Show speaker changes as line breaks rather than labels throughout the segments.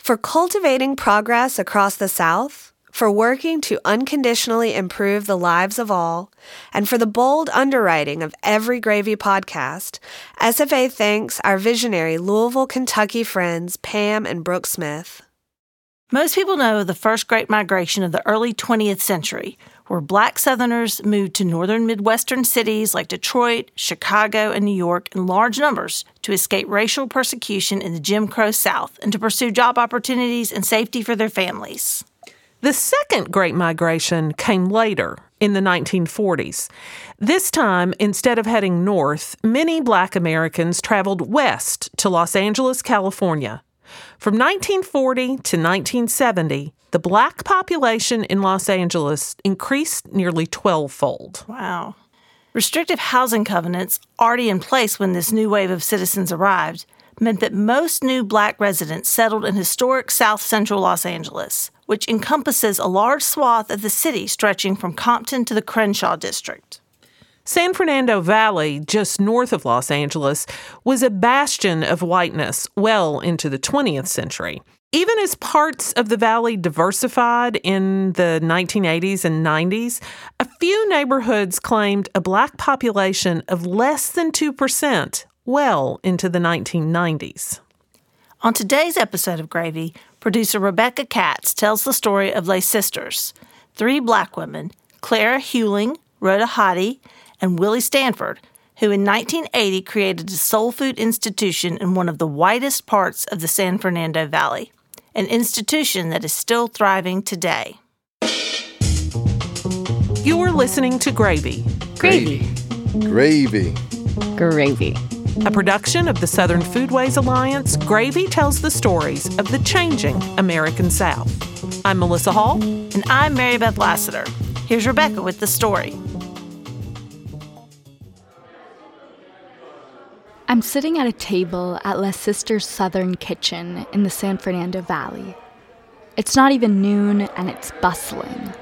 For cultivating progress across the South, for working to unconditionally improve the lives of all, and for the bold underwriting of every Gravy podcast, SFA thanks our visionary Louisville, Kentucky friends Pam and Brooke Smith.
Most people know of the first Great Migration of the early 20th century, where Black Southerners moved to northern Midwestern cities like Detroit, Chicago, and New York in large numbers to escape racial persecution in the Jim Crow South and to pursue job opportunities and safety for their families.
The second Great Migration came later, in the 1940s. This time, instead of heading north, many Black Americans traveled west to Los Angeles, California. From 1940 to 1970, the Black population in Los Angeles increased nearly 12-fold.
Wow. Restrictive housing covenants, already in place when this new wave of citizens arrived, meant that most new Black residents settled in historic South Central Los Angeles, which encompasses a large swath of the city stretching from Compton to the Crenshaw district.
San Fernando Valley, just north of Los Angeles, was a bastion of whiteness well into the 20th century. Even as parts of the valley diversified in the 1980s and 90s, a few neighborhoods claimed a Black population of less than 2% well into the 1990s.
On today's episode of Gravy, producer Rebecca Katz tells the story of Les Sisters, three Black women, Clara Hewling, Rhoda Hottie, and Willie Stanford, who in 1980 created a soul food institution in one of the whitest parts of the San Fernando Valley, an institution that is still thriving today.
You're listening to Gravy.
Gravy.
Gravy.
Gravy.
A production of the Southern Foodways Alliance, Gravy tells the stories of the changing American South. I'm Melissa Hall.
And I'm Mary Beth Lassiter. Here's Rebecca with the story.
I'm sitting at a table at Les Sisters' Southern Kitchen in the San Fernando Valley. It's not even noon, and it's bustling.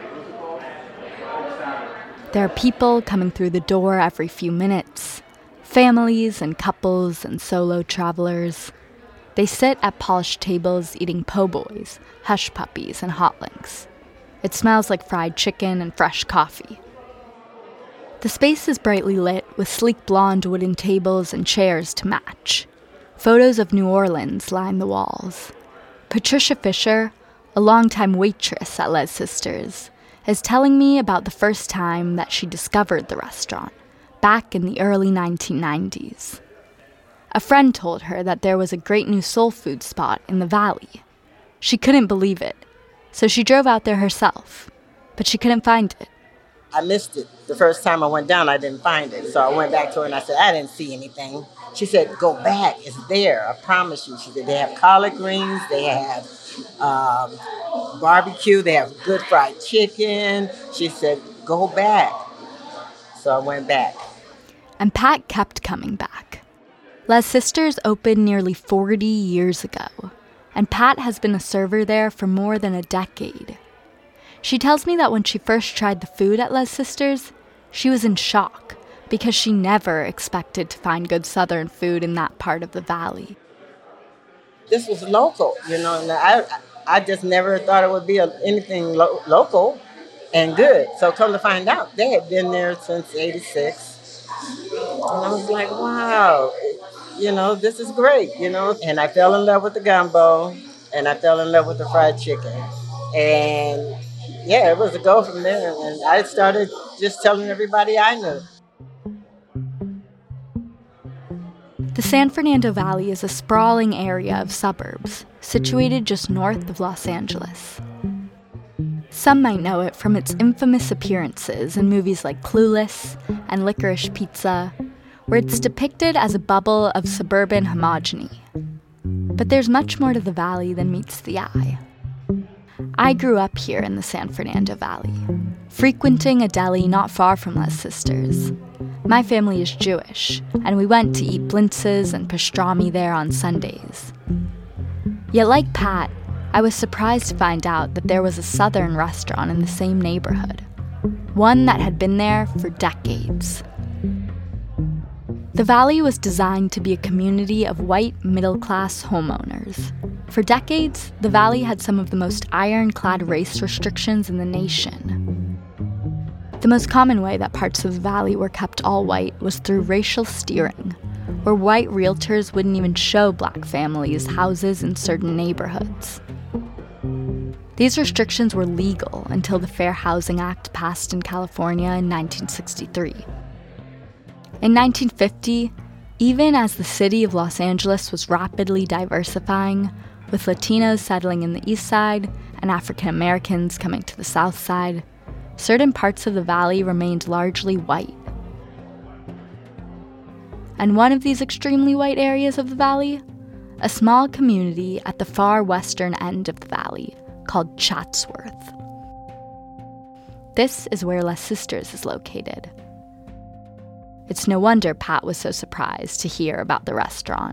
There are people coming through the door every few minutes, families and couples and solo travelers. They sit at polished tables eating po' boys, hush puppies, and hot links. It smells like fried chicken and fresh coffee. The space is brightly lit with sleek blonde wooden tables and chairs to match. Photos of New Orleans line the walls. Patricia Fisher, a longtime waitress at Les Sisters, is telling me about the first time that she discovered the restaurant, back in the early 1990s. A friend told her that there was a great new soul food spot in the valley. She couldn't believe it, so she drove out there herself, but she couldn't find it.
I missed it. The first time I went down, I didn't find it. So I went back to her and I said, I didn't see anything. She said, go back. It's there. I promise you. She said, they have collard greens. They have barbecue. They have good fried chicken. She said, go back. So I went back.
And Pat kept coming back. Les Sisters opened nearly 40 years ago, and Pat has been a server there for more than a decade. She tells me that when she first tried the food at Les Sisters, she was in shock because she never expected to find good Southern food in that part of the valley.
This was local, and I just never thought it would be anything local and good. So come to find out, they had been there since '86. And I was like, wow, this is great, And I fell in love with the gumbo, and I fell in love with the fried chicken. And yeah, it was a go from there. And I started just telling everybody I knew.
The San Fernando Valley is a sprawling area of suburbs, situated just north of Los Angeles. Some might know it from its infamous appearances in movies like Clueless and Licorice Pizza, where it's depicted as a bubble of suburban homogeny. But there's much more to the valley than meets the eye. I grew up here in the San Fernando Valley, frequenting a deli not far from Les Sisters. My family is Jewish, and we went to eat blintzes and pastrami there on Sundays. Yet like Pat, I was surprised to find out that there was a Southern restaurant in the same neighborhood, one that had been there for decades. The valley was designed to be a community of white middle-class homeowners. For decades, the Valley had some of the most ironclad race restrictions in the nation. The most common way that parts of the Valley were kept all white was through racial steering, where white realtors wouldn't even show black families houses in certain neighborhoods. These restrictions were legal until the Fair Housing Act passed in California in 1963. In 1950, even as the city of Los Angeles was rapidly diversifying, with Latinos settling in the East Side and African Americans coming to the South Side, certain parts of the Valley remained largely white. And one of these extremely white areas of the Valley, a small community at the far western end of the Valley called Chatsworth. This is where Les Sisters is located. It's no wonder Pat was so surprised to hear about the restaurant.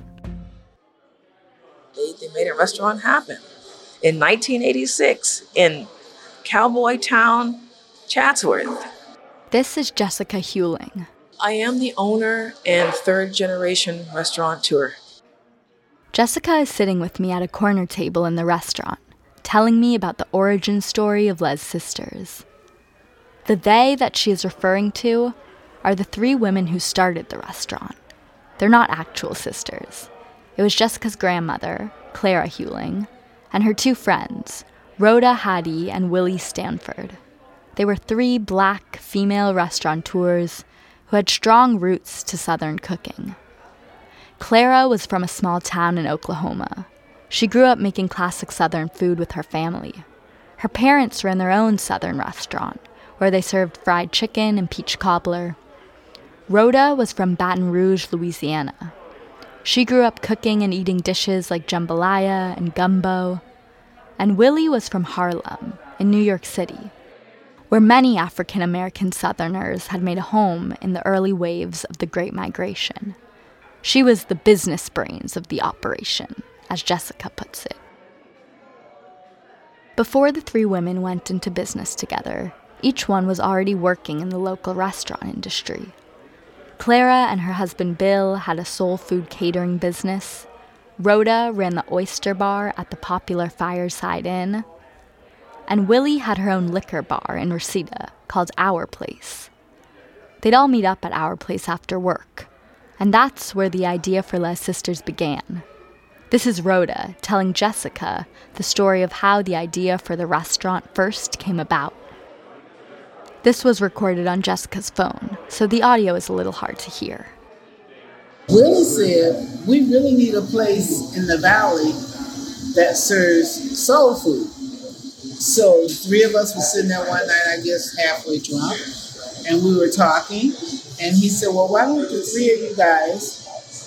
They made a restaurant happen in 1986 in Cowboy Town, Chatsworth.
This is Jessica Hewling.
I am the owner and third-generation restaurateur.
Jessica is sitting with me at a corner table in the restaurant, telling me about the origin story of Les Sisters. The they that she is referring to are the three women who started the restaurant. They're not actual sisters. It was Jessica's grandmother, Clara Hewling, and her two friends, Rhoda Hattie and Willie Stanford. They were three black female restaurateurs who had strong roots to Southern cooking. Clara was from a small town in Oklahoma. She grew up making classic Southern food with her family. Her parents ran their own Southern restaurant, where they served fried chicken and peach cobbler. Rhoda was from Baton Rouge, Louisiana. She grew up cooking and eating dishes like jambalaya and gumbo. And Willie was from Harlem, in New York City, where many African-American Southerners had made a home in the early waves of the Great Migration. She was the business brains of the operation, as Jessica puts it. Before the three women went into business together, each one was already working in the local restaurant industry. Clara and her husband Bill had a soul food catering business. Rhoda ran the oyster bar at the popular Fireside Inn. And Willie had her own liquor bar in Reseda called Our Place. They'd all meet up at Our Place after work, and that's where the idea for Les Sisters began. This is Rhoda telling Jessica the story of how the idea for the restaurant first came about. This was recorded on Jessica's phone, so the audio is a little hard to hear.
Willie said, we really need a place in the Valley that serves soul food. So the three of us were sitting there one night, I guess halfway drunk, and we were talking, and he said, well, why don't the three of you guys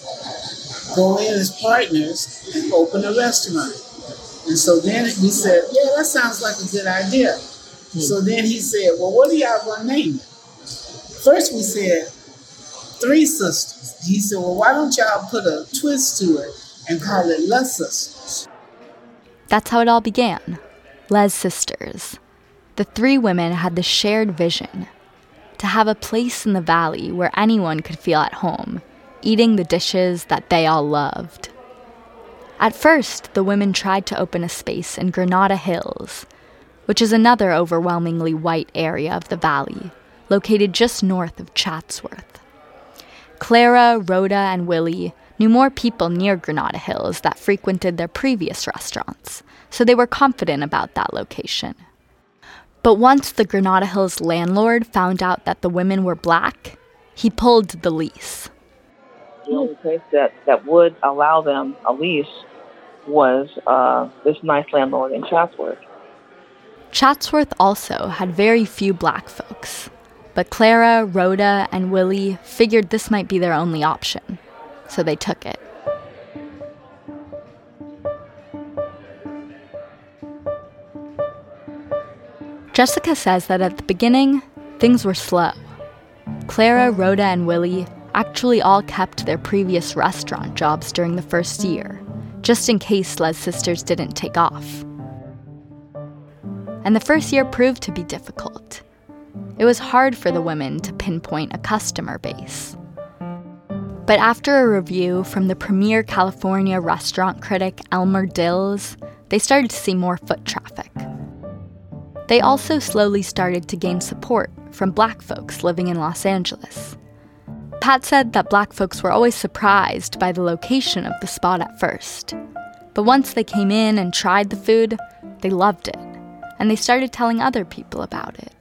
go in as partners and open a restaurant? And so then we said, yeah, that sounds like a good idea. So then he said, well, what are y'all going to name it? First we said, Three Sisters. He said, well, why don't y'all put a twist to it and call it Les Sisters?
That's how it all began. Les Sisters. The three women had the shared vision to have a place in the Valley where anyone could feel at home, eating the dishes that they all loved. At first, the women tried to open a space in Granada Hills, which is another overwhelmingly white area of the Valley, located just north of Chatsworth. Clara, Rhoda, and Willie knew more people near Granada Hills that frequented their previous restaurants, so they were confident about that location. But once the Granada Hills landlord found out that the women were black, he pulled the lease.
The only place that would allow them a lease was this nice landlord in Chatsworth.
Chatsworth also had very few black folks, but Clara, Rhoda, and Willie figured this might be their only option, so they took it. Jessica says that at the beginning, things were slow. Clara, Rhoda, and Willie actually all kept their previous restaurant jobs during the first year, just in case Les Sisters didn't take off. And the first year proved to be difficult. It was hard for the women to pinpoint a customer base. But after a review from the premier California restaurant critic Elmer Dills, they started to see more foot traffic. They also slowly started to gain support from Black folks living in Los Angeles. Pat said that Black folks were always surprised by the location of the spot at first. But once they came in and tried the food, they loved it, and they started telling other people about it.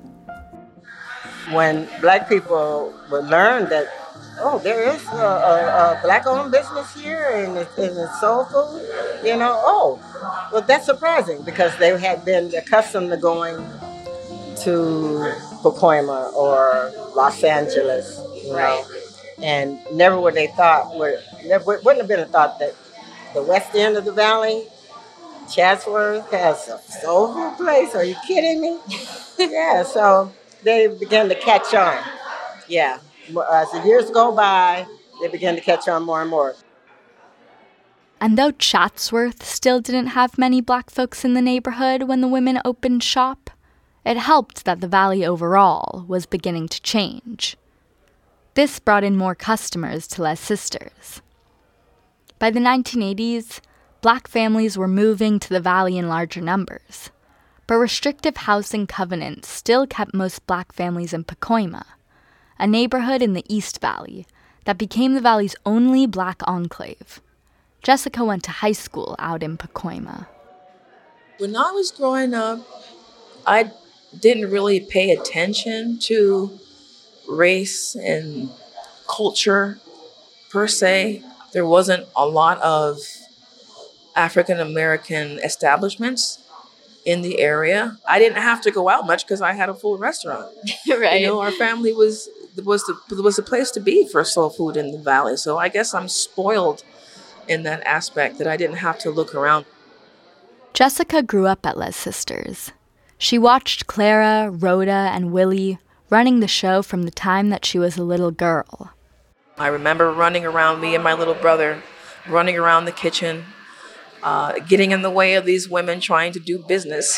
When Black people would learn that, oh, there is a Black-owned business here and it's soul food, well, that's surprising because they had been accustomed to going to Pacoima or Los Angeles, know, and never would they thought, wouldn't have been a thought that the west end of the valley, Chatsworth, has a soul food place. Are you kidding me? Yeah, so they began to catch on. Yeah, as the years go by, they began to catch on more and more.
And though Chatsworth still didn't have many Black folks in the neighborhood when the women opened shop, it helped that the valley overall was beginning to change. This brought in more customers to Les Sisters. By the 1980s, Black families were moving to the valley in larger numbers, but restrictive housing covenants still kept most Black families in Pacoima, a neighborhood in the East Valley that became the valley's only Black enclave. Jessica went to high school out in Pacoima.
When I was growing up, I didn't really pay attention to race and culture per se. There wasn't a lot of African American establishments in the area. I didn't have to go out much because I had a full restaurant.
Right.
Our family was the place to be for soul food in the valley. So I guess I'm spoiled in that aspect that I didn't have to look around.
Jessica grew up at Les Sisters. She watched Clara, Rhoda, and Willie running the show from the time that she was a little girl.
I remember running around, me and my little brother, running around the kitchen, getting in the way of these women trying to do business.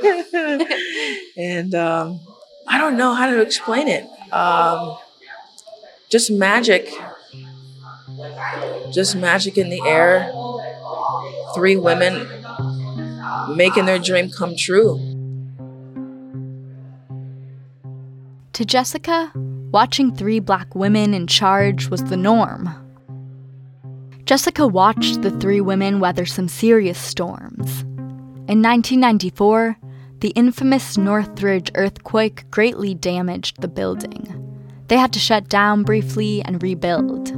And I don't know how to explain it. Just magic. Just magic in the air. 3 women making their dream come true.
To Jessica, watching 3 Black women in charge was the norm. Jessica watched the 3 women weather some serious storms. In 1994, the infamous Northridge earthquake greatly damaged the building. They had to shut down briefly and rebuild.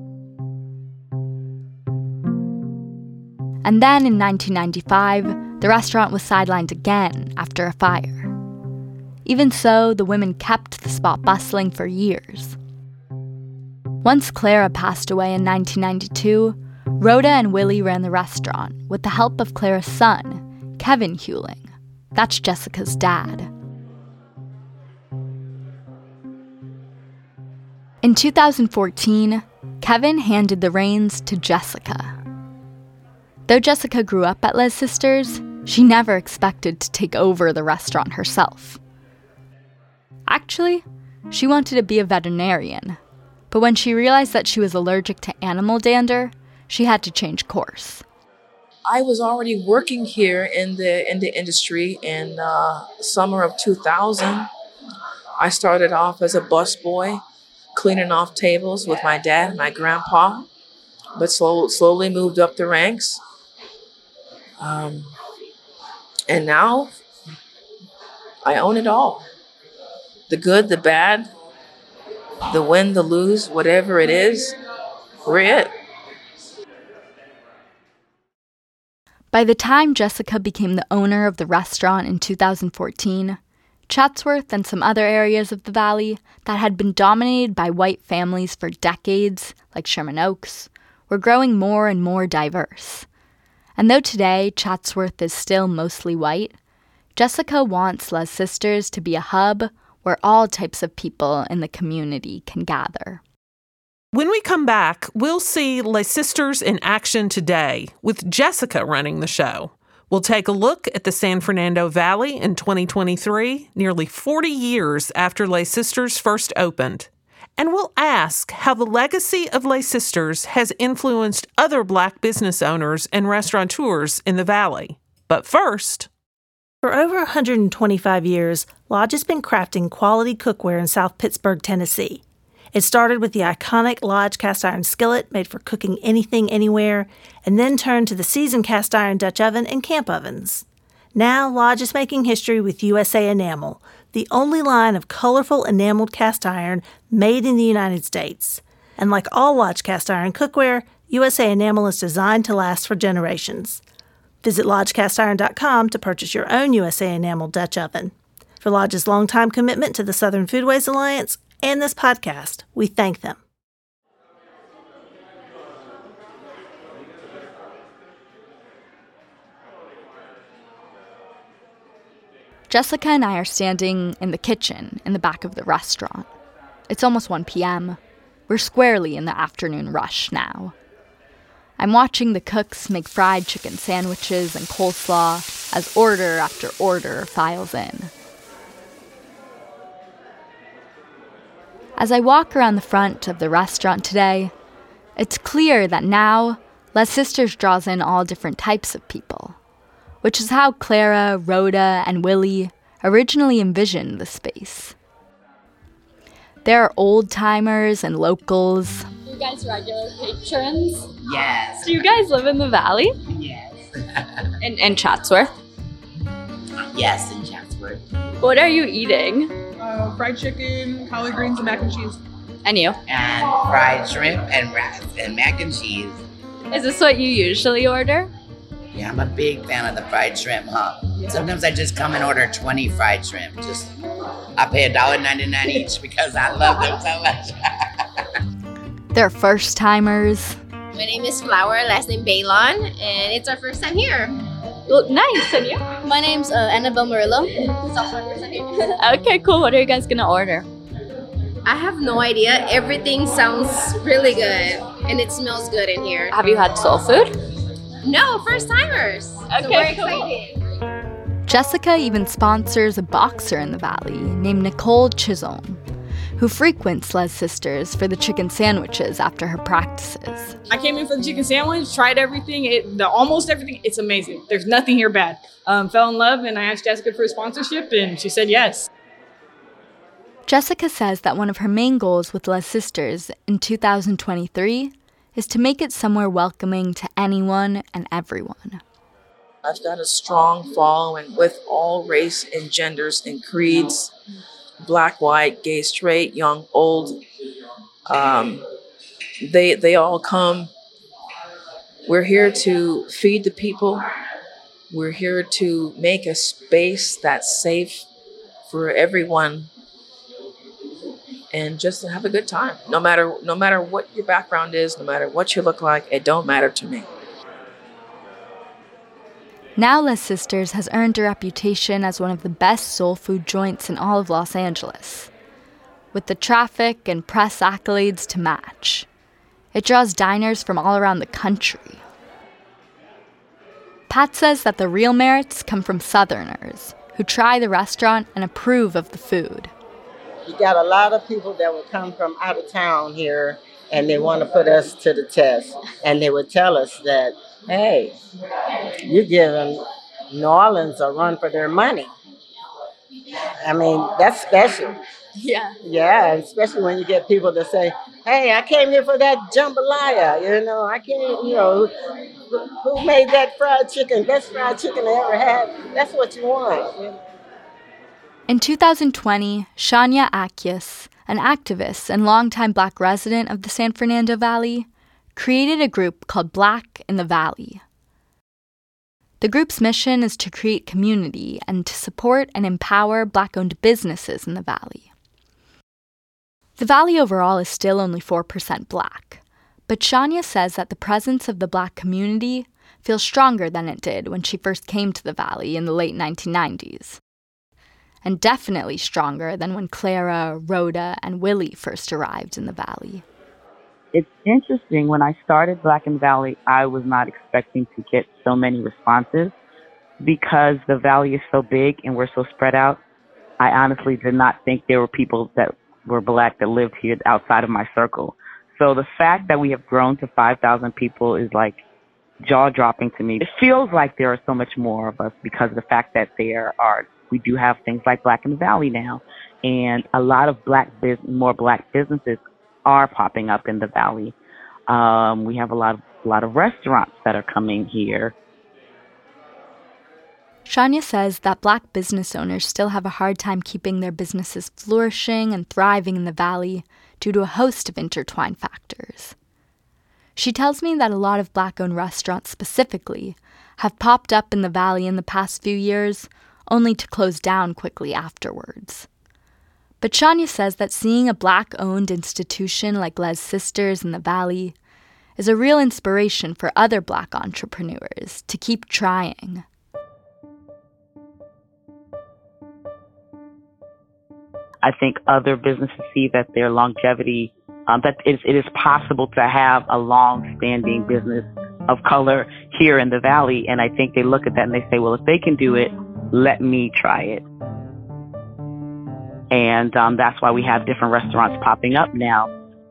And then in 1995, the restaurant was sidelined again after a fire. Even so, the women kept the spot bustling for years. Once Clara passed away in 1992, Rhoda and Willie ran the restaurant with the help of Clara's son, Kevin Huling. That's Jessica's dad. In 2014, Kevin handed the reins to Jessica. Though Jessica grew up at Les Sisters, she never expected to take over the restaurant herself. Actually, she wanted to be a veterinarian, but when she realized that she was allergic to animal dander, she had to change course.
I was already working here in the industry in summer of 2000. I started off as a busboy, cleaning off tables with my dad and my grandpa, but slowly moved up the ranks. And now I own it all. The good, the bad, the win, the lose, whatever it is, we're it.
By the time Jessica became the owner of the restaurant in 2014, Chatsworth and some other areas of the valley that had been dominated by white families for decades, like Sherman Oaks, were growing more and more diverse. And though today Chatsworth is still mostly white, Jessica wants Les Sisters to be a hub where all types of people in the community can gather.
When we come back, we'll see Les Sisters in action today, with Jessica running the show. We'll take a look at the San Fernando Valley in 2023, nearly 40 years after Les Sisters first opened. And we'll ask how the legacy of Les Sisters has influenced other Black business owners and restaurateurs in the Valley. But first,
for over 125 years, Lodge has been crafting quality cookware in South Pittsburgh, Tennessee. It started with the iconic Lodge cast iron skillet made for cooking anything, anywhere, and then turned to the seasoned cast iron Dutch oven and camp ovens. Now, Lodge is making history with USA Enamel, the only line of colorful enameled cast iron made in the United States. And like all Lodge cast iron cookware, USA Enamel is designed to last for generations. Visit LodgeCastIron.com to purchase your own USA Enamel Dutch oven. For Lodge's longtime commitment to the Southern Foodways Alliance and this podcast, we thank them.
Jessica and I are standing in the kitchen in the back of the restaurant. It's almost 1 p.m. We're squarely in the afternoon rush now. I'm watching the cooks make fried chicken sandwiches and coleslaw as order after order files in. As I walk around the front of the restaurant today, it's clear that now Les Sisters draws in all different types of people, which is how Clara, Rhoda, and Willie originally envisioned the space. There are old-timers and locals.
You guys regular patrons?
Yes.
Do you guys live in the Valley?
Yes.
In Chatsworth?
Yes, in Chatsworth.
What are you eating?
Fried chicken, collard greens, and mac and cheese.
And you?
And fried shrimp and rice and mac and cheese.
Is this what you usually order?
Yeah, I'm a big fan of the fried shrimp, huh? Yeah. Sometimes I just come and order 20 fried shrimp. I pay $1.99 each because I love them so much.
They're first-timers.
My name is Flower, last name Bailon, and it's our first time here.
Well, nice, and you?
My name's Annabelle Murillo. It's also my first time here.
Okay, cool. What are you guys gonna order?
I have no idea. Everything sounds really good, and it smells good in here.
Have you had soul food?
No, first timers.
Okay,
so we're excited.
Jessica even sponsors a boxer in the Valley named Nicole Chisholm, who frequents Les Sisters for the chicken sandwiches after her practices.
I came in for the chicken sandwich, tried everything, almost everything. It's amazing. There's nothing here bad. Fell in love, and I asked Jessica for a sponsorship, and she said yes.
Jessica says that one of her main goals with Les Sisters in 2023 is to make it somewhere welcoming to anyone and everyone.
I've got a strong following with all race and genders and creeds, black, white, gay, straight, young, old. They all come. We're here to feed the people. We're here to make a space that's safe for everyone and just to have a good time. No matter what your background is, no matter what you look like, it don't matter to me.
Now Les Sisters has earned a reputation as one of the best soul food joints in all of Los Angeles, with the traffic and press accolades to match. It draws diners from all around the country. Pat says that the real merits come from Southerners who try the restaurant and approve of the food.
You got a lot of people that would come from out of town here and they want to put us to the test. And they would tell us that, hey, you're giving New Orleans a run for their money. I mean, that's special.
Yeah.
Yeah, especially when you get people that say, hey, I came here for that jambalaya. Who made that fried chicken? Best fried chicken I ever had. That's what you want.
In 2020, Shania Akius, an activist and longtime Black resident of the San Fernando Valley, created a group called Black in the Valley. The group's mission is to create community and to support and empower Black-owned businesses in the Valley. The Valley overall is still only 4% Black, but Shania says that the presence of the Black community feels stronger than it did when she first came to the Valley in the late 1990s. And definitely stronger than when Clara, Rhoda, and Willie first arrived in the Valley.
It's interesting. When I started Black in the Valley, I was not expecting to get so many responses because the Valley is so big and we're so spread out. I honestly did not think there were people that were Black that lived here outside of my circle. So the fact that we have grown to 5,000 people is like jaw-dropping to me. It feels like there are so much more of us because of the fact that we do have things like Black in the Valley now, and a lot of more Black businesses are popping up in the Valley. We have a lot of restaurants that are coming here.
Shania says that Black business owners still have a hard time keeping their businesses flourishing and thriving in the Valley due to a host of intertwined factors. She tells me that a lot of Black-owned restaurants specifically have popped up in the Valley in the past few years, only to close down quickly afterwards. But Shania says that seeing a Black-owned institution like Les Sisters in the Valley is a real inspiration for other Black entrepreneurs to keep trying.
I think other businesses see that their longevity, that it is possible to have a long-standing business of color here in the Valley. And I think they look at that and they say, well, if they can do it, let me try it. And that's why we have different restaurants popping up now.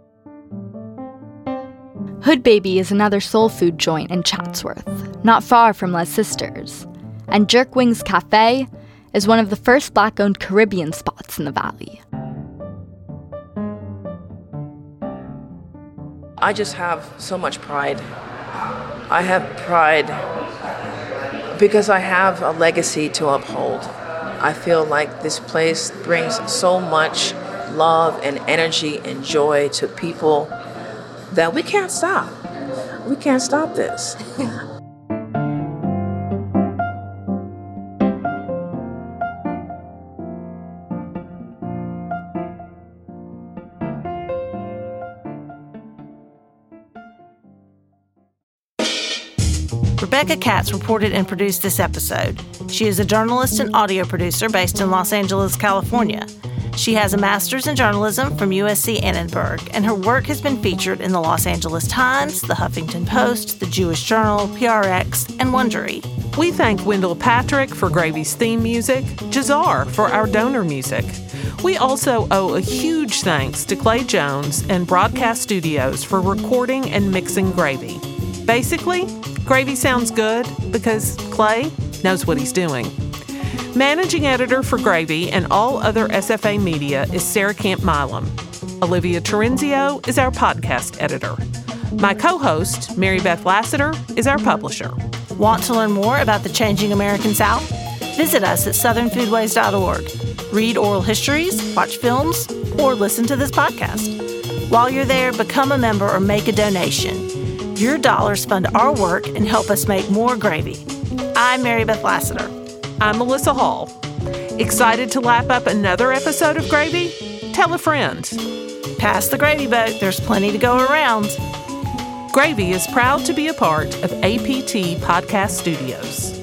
Hood Baby is another soul food joint in Chatsworth, not far from Les Sisters. And Jerk Wings Cafe is one of the first Black-owned Caribbean spots in the Valley.
I just have so much pride. I have pride because I have a legacy to uphold. I feel like this place brings so much love and energy and joy to people that we can't stop. We can't stop this.
Rebecca Katz reported and produced this episode. She is a journalist and audio producer based in Los Angeles, California. She has a master's in journalism from USC Annenberg, and her work has been featured in the Los Angeles Times, the Huffington Post, the Jewish Journal, PRX, and Wondery.
We thank Wendell Patrick for Gravy's theme music, Jazar for our donor music. We also owe a huge thanks to Clay Jones and Broadcast Studios for recording and mixing Gravy. Basically, Gravy sounds good because Clay knows what he's doing. Managing editor for Gravy and all other SFA media is Sarah Camp Milam. Olivia Terenzio is our podcast editor. My co-host, Mary Beth Lassiter, is our publisher.
Want to learn more about the changing American South? Visit us at southernfoodways.org. Read oral histories, watch films, or listen to this podcast. While you're there, become a member or make a donation. Your dollars fund our work and help us make more Gravy. I'm Mary Beth Lassiter.
I'm Melissa Hall. Excited to lap up another episode of Gravy? Tell a friend.
Pass the gravy boat. There's plenty to go around.
Gravy is proud to be a part of APT Podcast Studios.